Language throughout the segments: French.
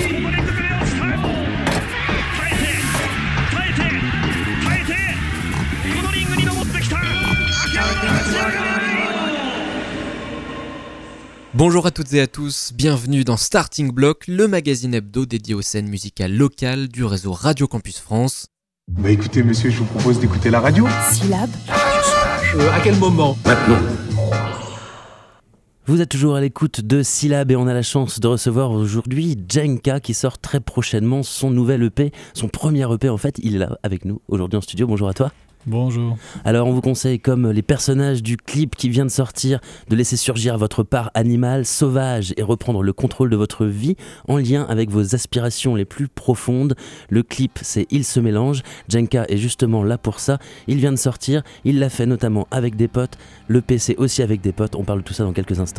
Bonjour à toutes et à tous, bienvenue dans Starting Block, le magazine hebdo dédié aux scènes musicales locales du réseau Radio Campus France. Bah écoutez monsieur, je vous propose d'écouter la radio. Syllabe. À quel moment? Maintenant. Vous êtes toujours à l'écoute de Syllabe et on a la chance de recevoir aujourd'hui Jenka qui sort très prochainement son nouvel EP, son premier EP en fait. Il est là avec nous aujourd'hui en studio. Bonjour à toi. Bonjour. Alors on vous conseille, comme les personnages du clip qui vient de sortir, de laisser surgir votre part animale, sauvage et reprendre le contrôle de votre vie en lien avec vos aspirations les plus profondes. Le clip c'est Il se mélange. Jenka est justement là pour ça. Il vient de sortir, il l'a fait notamment avec des potes. Le L'EP c'est aussi avec des potes. On parle de tout ça dans quelques instants.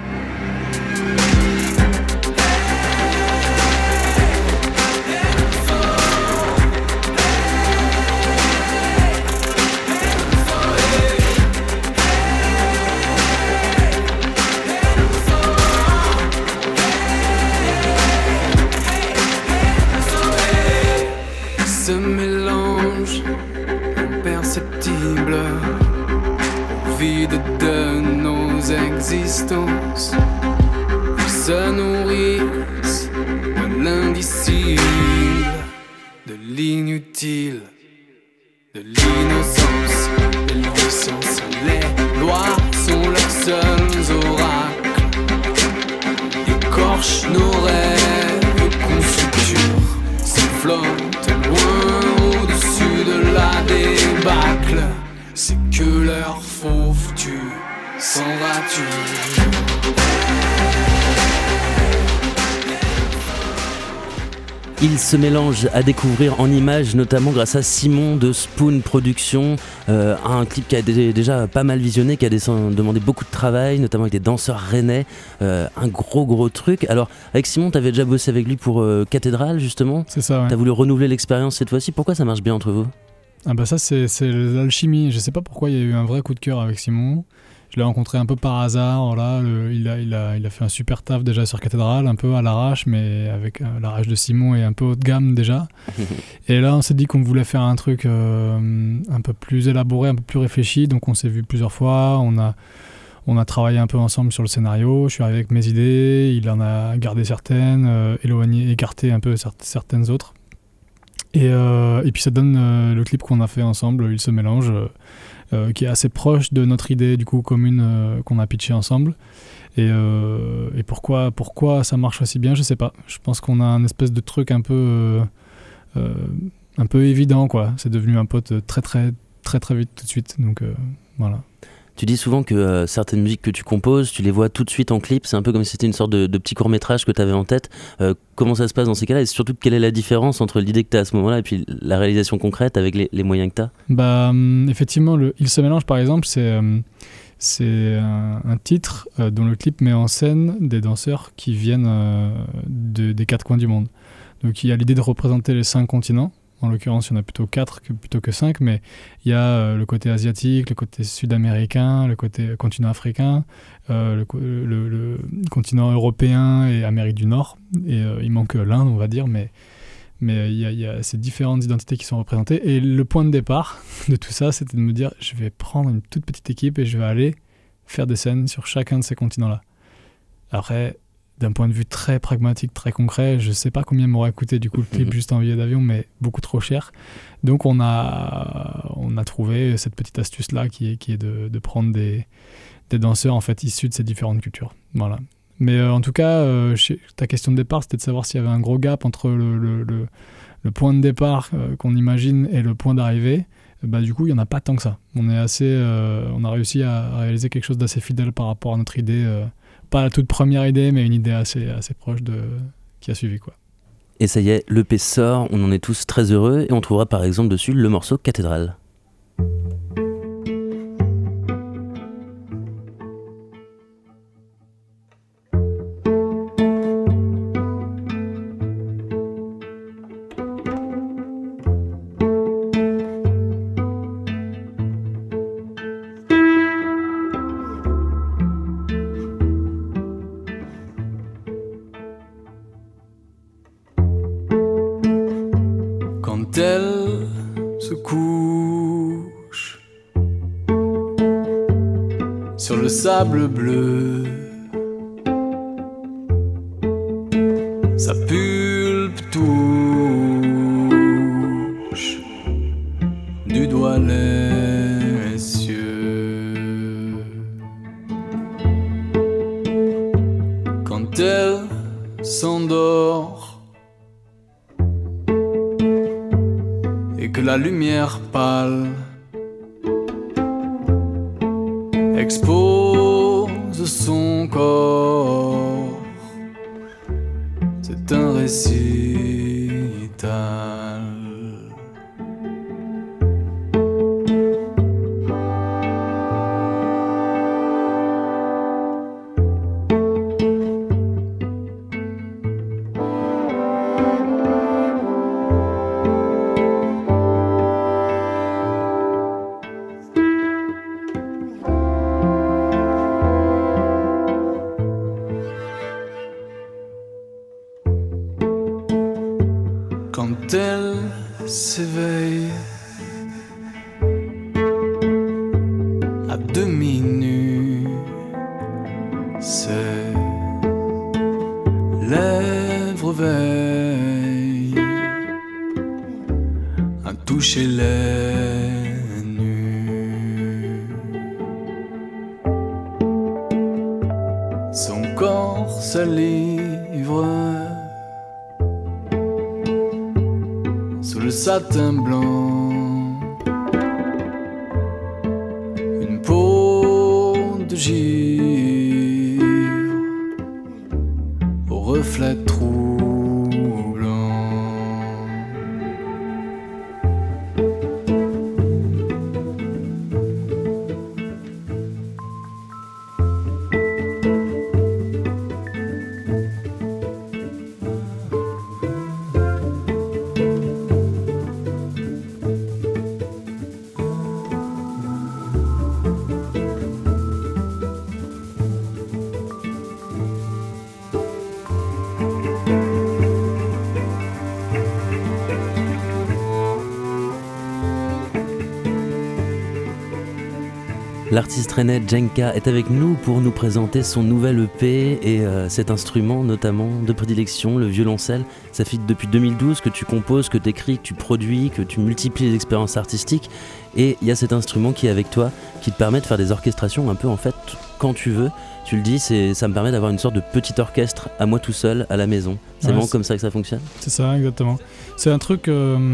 Ce mélange imperceptible, vide de nos existences, se nourrissent de l'indicible, de l'inutile, de l'innocence. Et l'innocence, les lois sont leurs seuls oracles, écorchent nos rêves et consuture, se flottent loin au-dessus de la débâcle. C'est que leur fauve tue sans rature. Il se mélange à découvrir en images, notamment grâce à Simon de Spoon Productions, un clip qui a déjà pas mal visionné, qui a demandé beaucoup de travail, notamment avec des danseurs rennais, un gros truc. Alors avec Simon, t'avais déjà bossé avec lui pour Cathédrale justement. C'est ça, ouais. T'as voulu renouveler l'expérience cette fois-ci. Pourquoi ça marche bien entre vous? Ah bah ça c'est l'alchimie. Je sais pas pourquoi il y a eu un vrai coup de cœur avec Simon. Je l'ai rencontré un peu par hasard. Là, il a fait un super taf déjà sur Cathédrale, un peu à l'arrache, mais avec l'arrache de Simon et un peu haut de gamme déjà. Et là, on s'est dit qu'on voulait faire un truc un peu plus élaboré, un peu plus réfléchi. Donc on s'est vu plusieurs fois. On a travaillé un peu ensemble sur le scénario. Je suis arrivé avec mes idées. Il en a gardé certaines, écarté un peu certaines autres. Et puis ça donne le clip qu'on a fait ensemble, Il se mélange, qui est assez proche de notre idée du coup commune qu'on a pitché ensemble. Et pourquoi ça marche aussi bien, je sais pas. Je pense qu'on a un espèce de truc un peu évident quoi. C'est devenu un pote très vite tout de suite. Donc voilà. Tu dis souvent que certaines musiques que tu composes, tu les vois tout de suite en clip. C'est un peu comme si c'était une sorte de petit court-métrage que tu avais en tête. Comment ça se passe dans ces cas-là? Et surtout, quelle est la différence entre l'idée que tu as à ce moment-là et puis la réalisation concrète avec les moyens que tu as? Bah, effectivement, Il se mélange, par exemple, c'est un titre dont le clip met en scène des danseurs qui viennent des 4 coins du monde. Donc il y a l'idée de représenter les 5 continents. En l'occurrence, il y en a plutôt 4 plutôt que 5, mais il y a le côté asiatique, le côté sud-américain, le côté continent africain, le continent européen et Amérique du Nord. Et il manque l'Inde, on va dire, mais il y a ces différentes identités qui sont représentées. Et le point de départ de tout ça, c'était de me dire, je vais prendre une toute petite équipe et je vais aller faire des scènes sur chacun de ces continents-là. Après, d'un point de vue très pragmatique, très concret, je sais pas combien m'aurait coûté du coup le clip juste en billet d'avion, mais beaucoup trop cher. Donc on a trouvé cette petite astuce là qui est de prendre des danseurs en fait issus de ces différentes cultures. Voilà. Mais en tout cas, ta question de départ, c'était de savoir s'il y avait un gros gap entre le point de départ qu'on imagine et le point d'arrivée. Bah du coup, il y en a pas tant que ça. On a réussi à réaliser quelque chose d'assez fidèle par rapport à notre idée. Pas la toute première idée, mais une idée assez proche qui a suivi, quoi. Et ça y est, l'EP sort, on en est tous très heureux, et on trouvera par exemple dessus le morceau Cathédrale. quand elle se couche sur le sable bleu, sa pulpe touche du doigt les cieux. Quand elle s'endort et que la lumière pâle expose son corps, c'est un récital. Quand elle s'éveille à demi nue, ses lèvres veillent à toucher les nues. Son corps s'enivre sous le satin blanc, une peau de givre au reflet troublant. L'artiste René Djenka est avec nous pour nous présenter son nouvel EP et cet instrument notamment de prédilection, le violoncelle. Ça fait depuis 2012 que tu composes, que tu écris, que tu produis, que tu multiplies les expériences artistiques. Et il y a cet instrument qui est avec toi, qui te permet de faire des orchestrations un peu en fait quand tu veux. Tu le dis, ça me permet d'avoir une sorte de petit orchestre à moi tout seul à la maison. C'est vraiment comme ça que ça fonctionne ? C'est ça, exactement. C'est un truc...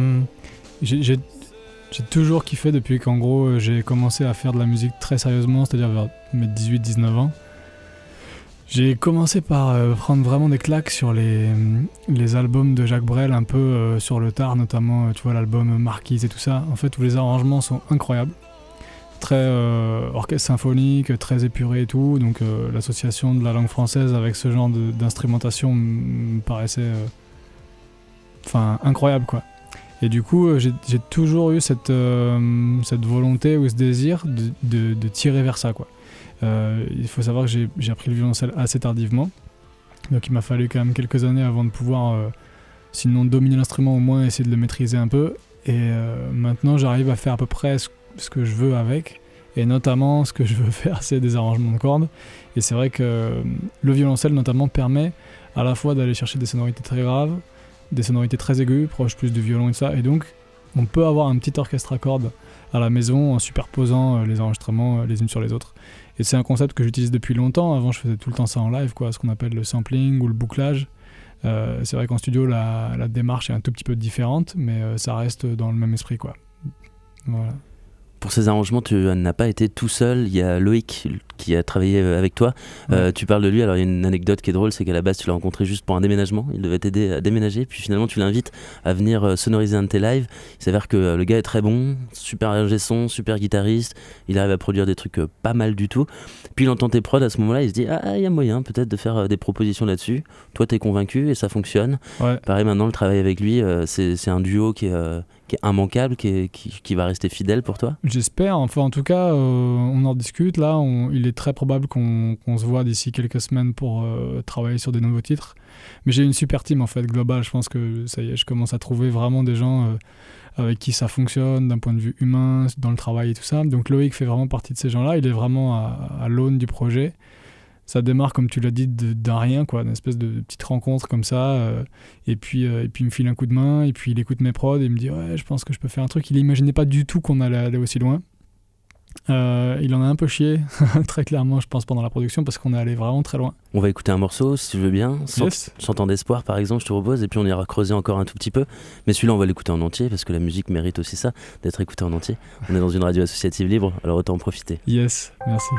J'ai toujours kiffé depuis qu'en gros j'ai commencé à faire de la musique très sérieusement, c'est-à-dire vers mes 18-19 ans. J'ai commencé par prendre vraiment des claques sur les albums de Jacques Brel, un peu sur le tard, notamment tu vois l'album Marquise et tout ça, en fait où les arrangements sont incroyables, très orchestre symphonique, très épuré et tout, donc l'association de la langue française avec ce genre d'instrumentation me paraissait incroyable quoi. Et du coup, j'ai toujours eu cette volonté ou ce désir de tirer vers ça, quoi. Il faut savoir que j'ai appris le violoncelle assez tardivement. Donc il m'a fallu quand même quelques années avant de pouvoir, sinon dominer l'instrument, au moins essayer de le maîtriser un peu. Et maintenant, j'arrive à faire à peu près ce que je veux avec. Et notamment, ce que je veux faire, c'est des arrangements de cordes. Et c'est vrai que le violoncelle, notamment, permet à la fois d'aller chercher des sonorités très graves, des sonorités très aiguës, proches plus du violon et tout ça, et donc on peut avoir un petit orchestre à cordes à la maison en superposant les enregistrements les unes sur les autres. Et c'est un concept que j'utilise depuis longtemps. Avant je faisais tout le temps ça en live, quoi, ce qu'on appelle le sampling ou le bouclage. C'est vrai qu'en studio la démarche est un tout petit peu différente, mais ça reste dans le même esprit, quoi. Voilà. Pour ces arrangements, tu n'as pas été tout seul, il y a Loïc qui a travaillé avec toi. Ouais. Tu parles de lui, alors il y a une anecdote qui est drôle, c'est qu'à la base tu l'as rencontré juste pour un déménagement, il devait t'aider à déménager, puis finalement tu l'invites à venir sonoriser un de tes lives. Il s'avère que le gars est très bon, super ingé son, super guitariste, il arrive à produire des trucs pas mal du tout. Puis il entend tes prods, à ce moment-là il se dit il y a moyen peut-être de faire des propositions là-dessus. Toi t'es convaincu et ça fonctionne. Ouais. Pareil, maintenant le travail avec lui, c'est un duo qui est immanquable, qui va rester fidèle pour toi ? J'espère, enfin en tout cas on en discute là, il est très probable qu'on se voit d'ici quelques semaines pour travailler sur des nouveaux titres, mais j'ai une super team en fait globale, je pense que ça y est, je commence à trouver vraiment des gens avec qui ça fonctionne d'un point de vue humain, dans le travail et tout ça, donc Loïc fait vraiment partie de ces gens-là, il est vraiment à l'aune du projet. Ça démarre, comme tu l'as dit, d'un rien, quoi, d'une espèce de petite rencontre comme ça. Et puis il me file un coup de main, et puis il écoute mes prods, et il me dit « Ouais, je pense que je peux faire un truc ». Il n'imaginait pas du tout qu'on allait aller aussi loin. Il en a un peu chié, très clairement, je pense, pendant la production, parce qu'on est allé vraiment très loin. On va écouter un morceau, si tu veux bien. Yes. 100 ans d'espoir, par exemple, je te propose, et puis on ira creuser encore un tout petit peu. Mais celui-là, on va l'écouter en entier, parce que la musique mérite aussi ça, d'être écoutée en entier. On est dans une radio associative libre, alors autant en profiter. Yes, merci.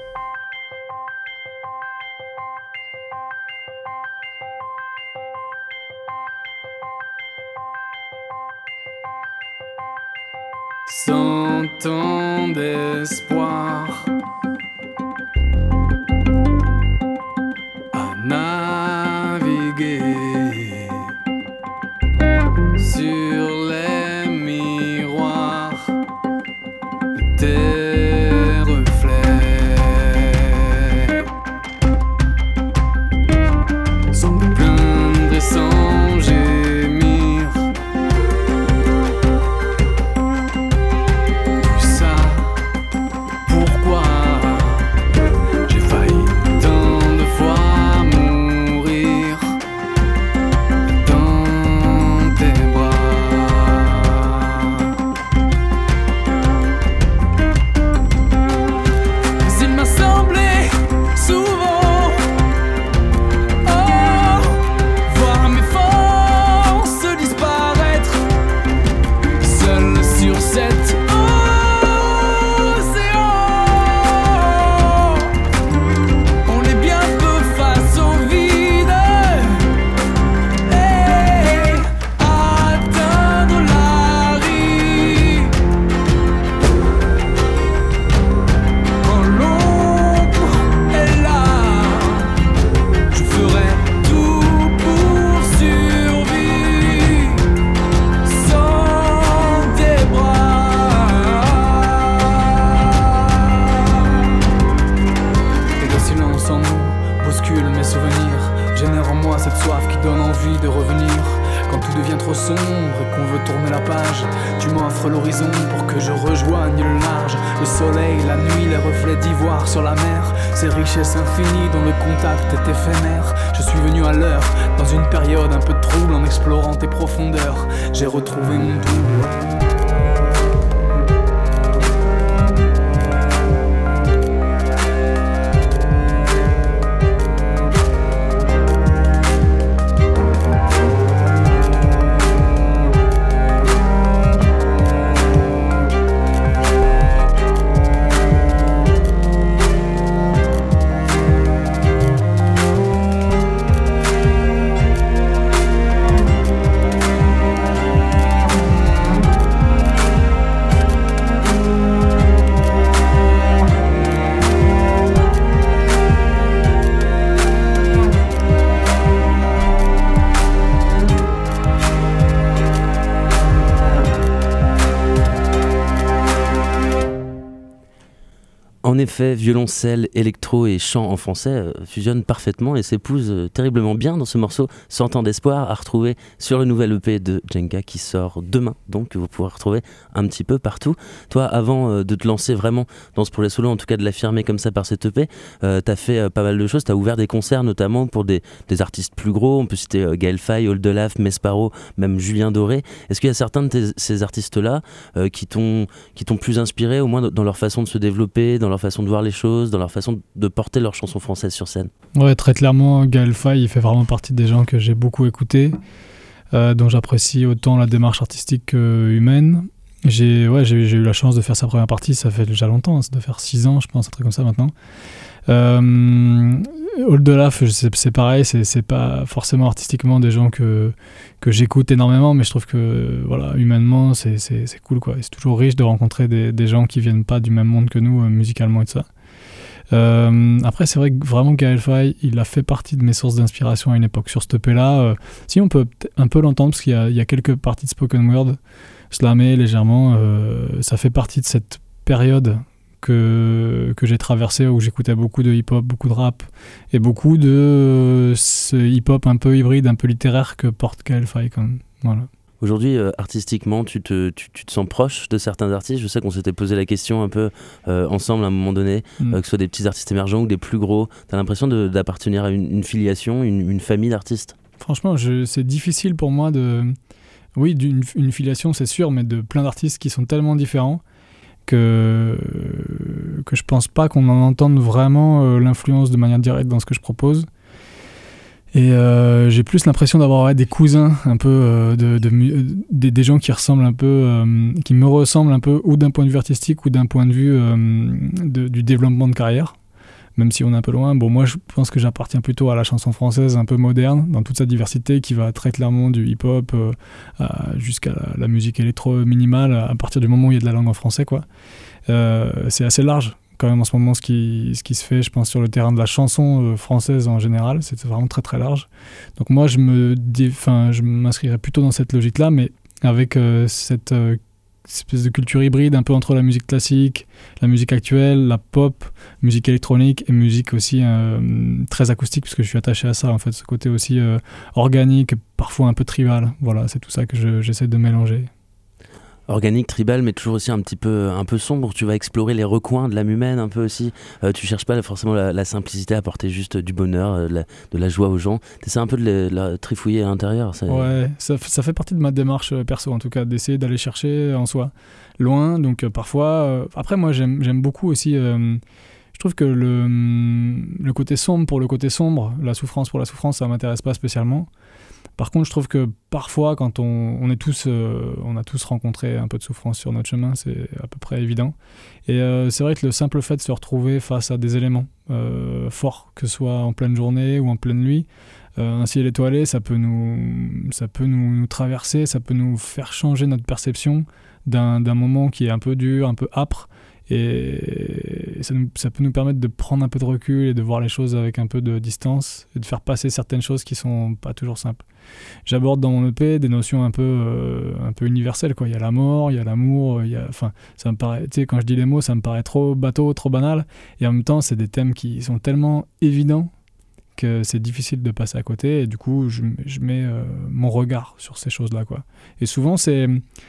Cent ans d'espoir à naviguer sur les miroirs de tes reflets, sans me plaindre et sans gémir. Sur la mer, ces richesses infinies dont le contact est éphémère. Je suis venu à l'heure, dans une période un peu trouble, en explorant tes profondeurs. J'ai retrouvé mon double. En effet, violoncelle, électro et chant en français fusionnent parfaitement et s'épousent terriblement bien dans ce morceau 100 ans d'espoir à retrouver sur le nouvel EP de Jenga qui sort demain, donc que vous pourrez retrouver un petit peu partout. Toi, avant de te lancer vraiment dans ce projet solo, en tout cas de l'affirmer comme ça par cet EP, t'as fait pas mal de choses, t'as ouvert des concerts notamment pour des artistes plus gros, on peut citer Gaël Faye, Oldelaf, Mesparo, même Julien Doré. Est-ce qu'il y a certains de ces artistes-là qui t'ont plus inspiré, au moins dans leur façon de se développer, dans leur façon de voir les choses, dans leur façon de porter leurs chansons françaises sur scène? Ouais, très clairement, Gaël Faye, il fait vraiment partie des gens que j'ai beaucoup écoutés, dont j'apprécie autant la démarche artistique qu'humaine. J'ai eu la chance de faire sa première partie, ça fait déjà longtemps, ça doit faire 6 ans, je pense, un truc comme ça maintenant. Oldelaf, c'est pareil, c'est pas forcément artistiquement des gens que j'écoute énormément, mais je trouve que voilà, humainement c'est cool, quoi. Et c'est toujours riche de rencontrer des gens qui viennent pas du même monde que nous musicalement et tout ça. Après c'est vrai que vraiment Gaël Faye, il a fait partie de mes sources d'inspiration à une époque. Sur cet EP là, si on peut un peu l'entendre parce qu'il y a quelques parties de spoken word slammer légèrement. Ça fait partie de cette période que j'ai traversée où j'écoutais beaucoup de hip-hop, beaucoup de rap et beaucoup de ce hip-hop un peu hybride, un peu littéraire que porte Gaël Faye quand même. Voilà. Aujourd'hui, artistiquement, tu te sens proche de certains artistes. Je sais qu'on s'était posé la question un peu ensemble à un moment donné, que ce soit des petits artistes émergents ou des plus gros. T'as l'impression d'appartenir à une filiation, une famille d'artistes? Franchement, c'est difficile pour moi Oui, d'une filiation, c'est sûr, mais de plein d'artistes qui sont tellement différents que je pense pas qu'on en entende vraiment l'influence de manière directe dans ce que je propose. Et j'ai plus l'impression d'avoir des cousins, un peu des gens qui ressemblent un peu, qui me ressemblent un peu, ou d'un point de vue artistique ou d'un point de vue du développement de carrière, même si on est un peu loin. Bon, moi je pense que j'appartiens plutôt à la chanson française un peu moderne, dans toute sa diversité, qui va très clairement du hip-hop jusqu'à la musique électro minimale, à partir du moment où il y a de la langue en français, quoi. C'est assez large quand même en ce moment ce qui se fait, je pense, sur le terrain de la chanson française en général. C'est vraiment très très large. Donc moi je m'inscrirais plutôt dans cette logique-là, mais avec cette espèce de culture hybride un peu entre la musique classique, la musique actuelle, la pop, musique électronique et musique aussi très acoustique, parce que je suis attaché à ça en fait, ce côté aussi organique, parfois un peu tribal. Voilà, c'est tout ça que j'essaie de mélanger. Organique, tribal, mais toujours aussi un peu sombre. Tu vas explorer les recoins de l'âme humaine un peu aussi. Tu cherches pas forcément la simplicité, à apporter juste du bonheur, de la joie aux gens. T'essaies un peu de la trifouiller à l'intérieur. Ouais, ça fait partie de ma démarche perso en tout cas, d'essayer d'aller chercher en soi loin. Donc parfois, après moi j'aime beaucoup aussi. Je trouve que le côté sombre pour le côté sombre, la souffrance pour la souffrance, ça m'intéresse pas spécialement. Par contre, je trouve que parfois, quand on a tous rencontré un peu de souffrance sur notre chemin, c'est à peu près évident. Et c'est vrai que le simple fait de se retrouver face à des éléments forts, que ce soit en pleine journée ou en pleine nuit, un ciel étoilé, ça peut nous traverser, ça peut nous faire changer notre perception d'un moment qui est un peu dur, un peu âpre. Et ça peut nous permettre de prendre un peu de recul et de voir les choses avec un peu de distance et de faire passer certaines choses qui sont pas toujours simples. J'aborde dans mon EP des notions un peu universelles, quoi. Il y a la mort, il y a l'amour, ça me paraît, tu sais, quand je dis les mots, ça me paraît trop bateau, trop banal. Et en même temps, c'est des thèmes qui sont tellement évidents que c'est difficile de passer à côté. Et du coup, je mets mon regard sur ces choses-là, quoi. Et souvent, c'est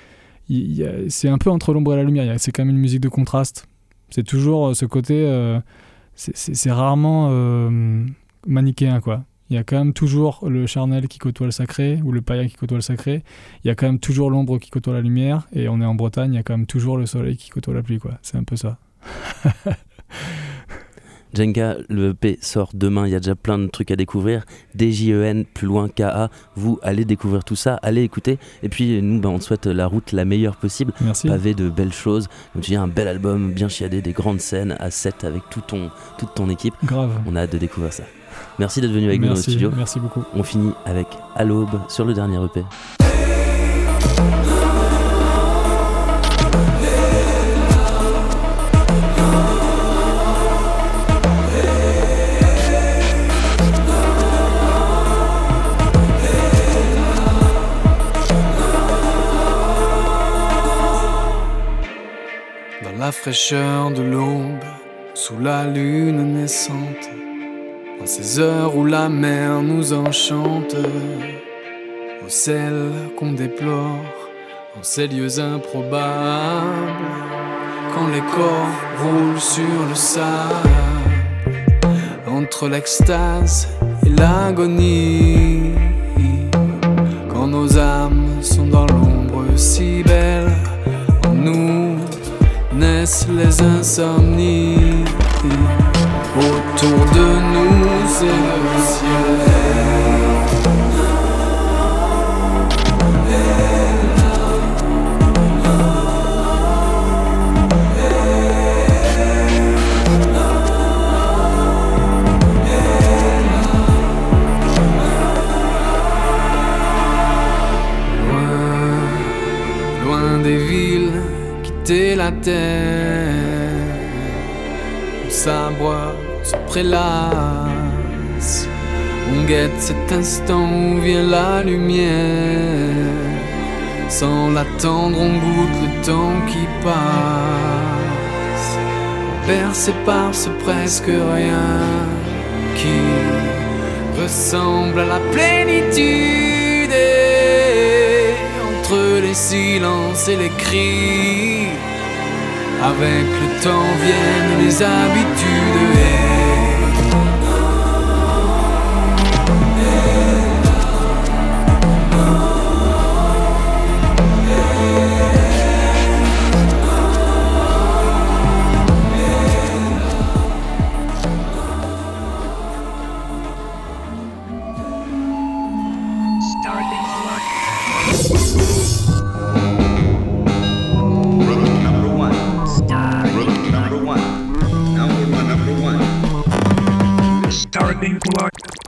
un peu entre l'ombre et la lumière. C'est quand même une musique de contraste. C'est toujours ce côté... c'est rarement manichéen, quoi. Il y a quand même toujours le charnel qui côtoie le sacré, ou le païen qui côtoie le sacré. Il y a quand même toujours l'ombre qui côtoie la lumière. Et on est en Bretagne, il y a quand même toujours le soleil qui côtoie la pluie, quoi. C'est un peu ça. Djenka, le EP sort demain, il y a déjà plein de trucs à découvrir. DJEN, plus loin KA, vous allez découvrir tout ça, allez écouter. Et puis nous, on te souhaite la route la meilleure possible. Merci. Pavé de belles choses. Donc tu as un bel album, bien chiadé, des grandes scènes à 7 avec toute ton équipe. Grave. On a hâte de découvrir ça. Merci d'être venu avec nous dans le studio. Merci beaucoup. On finit avec À l'aube sur le dernier EP. Dans la fraîcheur de l'aube, sous la lune naissante, dans ces heures où la mer nous enchante, au sel qu'on déplore, en ces lieux improbables, quand les corps roulent sur le sable, entre l'extase et l'agonie, quand nos âmes sont dans l'ombre si belle, en nous naissent les insomnies. Autour de nous c'est le ciel. Loin des villes, quitter la terre, on s'aboie, on se prélasse, on guette cet instant où vient la lumière, Sans l'attendre, on goûte le temps qui passe, bercé par ce presque rien qui ressemble à la plénitude. Et entre les silences et les cris, avec le temps viennent les habitudes. Starting block.